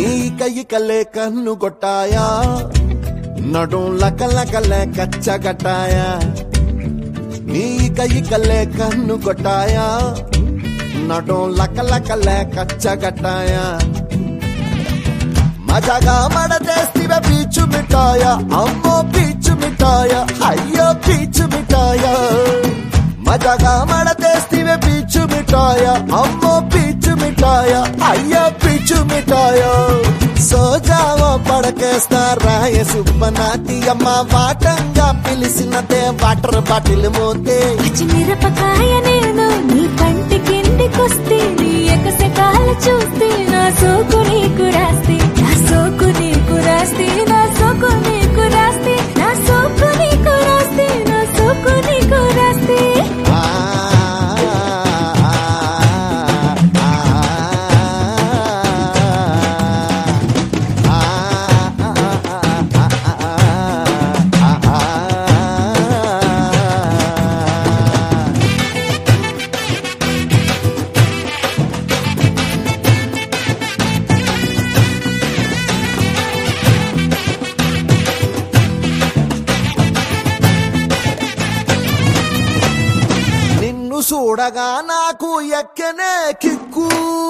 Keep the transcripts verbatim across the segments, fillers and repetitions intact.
నీ కయ్యికలే కన్ను కొట్టాయా నడుం లకలకలే కచ్చగట్టాయా నీ కయ్యికలే కన్ను కొట్టాయా నడుం లకలకలే కచ్చగట్టాయా మజాగా మడదేస్తివే పీచు మిఠాయా అమ్మో పీచు మిఠాయా అయ్యో పీచు మిఠాయా మజాగా మడదేస్తివే పీచు మిఠాయా అమ్మో పీచు మిఠాయా అయ్యో పీచు మిఠాయా సోజావో పడకేస్తా రాయ సుబ్బనాతి అమ్మ వాటంగా పిలిసినదే వాటర్ బాటిల్ మోతే పచ్చిమిరపకాయ నేను నీ పంటి కిందికొస్తే నీ ఎకసెకాల చూస్తే నా సోకు నీకు రాస్తే నా సోకు నీకు రాస్తే నా సోకు నీకు రాస్తే నా సోకు నీకు రాస్తే నా సోకు నీకు రాస్తే చూడగా నాకు ఎక్కనే కిక్కు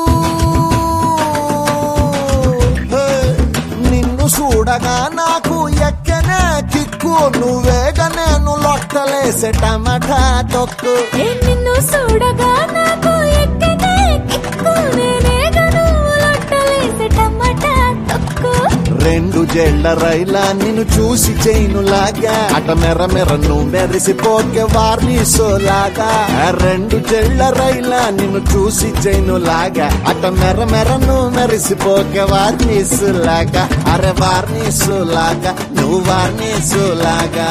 నిన్ను చూడగా నాకు ఎక్కనే కిక్కు నువ్వేగా నేను లొట్టలేసే టమాటా తొక్కు నిన్ను చూడగా నాకు ఎక్కనే కిక్కు నేనేగా నువ్వు లొట్టలేసే టమాటా తొక్కు రెండు జెళ్ల రైలా నిన్ను చూసి చైనులాగా అట మెర మెర నువ్వు మెరిసిపోకే వార్నిసోలాగా రెండు జెళ్ల రైలా నిన్ను చూసి చైనులాగా అట మెర మెర నువ్వు మెరిసిపోకే వార్నిసులాగా అరే వార్నిసులాగా నువ్వు వార్నిసులాగా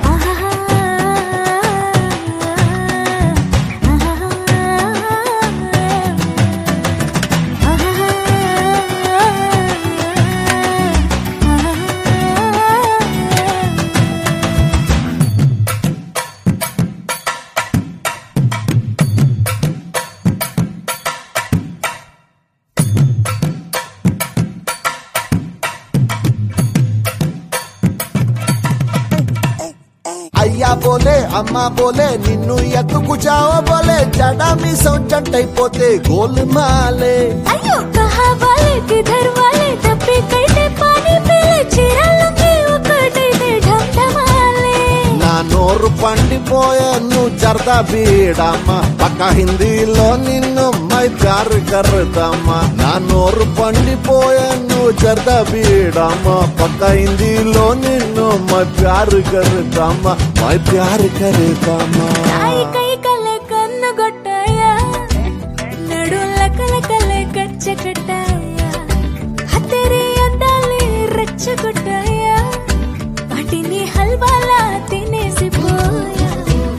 అయ్యా బోలే అమ్మా బోలే నిన్ను ఎత్తుకు చావ బోలే జడా మీ సౌంచంటైపోతే గోల్ మాలే అయ్యో కహా వాలే కిధర్ వాలే తప్పే కైతే పానీ పీలే చిరాలకి ఒకటైతే ఢంఢమాలే నా నోరు పండిపోయే నువ్వు జర్దా బీడమ్మా పక్క హిందీలో నిన్ను మై ప్యార్ కర్రదమ్మా నా నోరు పండిపోయే నువ్వు జర్దా బీడమ్మా పక్క హిందీలో నిన్ను మై ప్యార్ కర్రదమ్మా మై ప్యార్ కర్రదమ్మా నాయి కై కలే కన్ను గొట్టాయా నడు లకలకలే కచ్చకట్టాయా హతేరే అందాలే రెచ్చగొట్టాయా వాటిని హల్వాలా తినేసిపోయా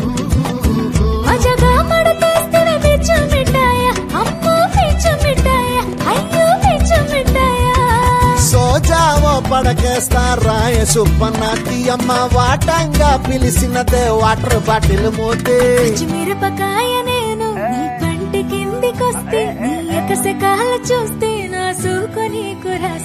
మజాగా మడతేస్తేనే పీచు మిఠాయా అమ్మో పీచు మిఠాయా అయ్యో పీచు మిఠాయా సోజావో పడకేస్తా రాయ సుబ్బనాతి అమ్మ వాటంగా పిలిసినదే వాటర్ బాటిల్ మోతే పచ్చిమిరపకాయ నేను నీ పంటి కిందికొస్తే నీ ఎకసెకాల చూస్తే నా సోకు నీకు రాస్తే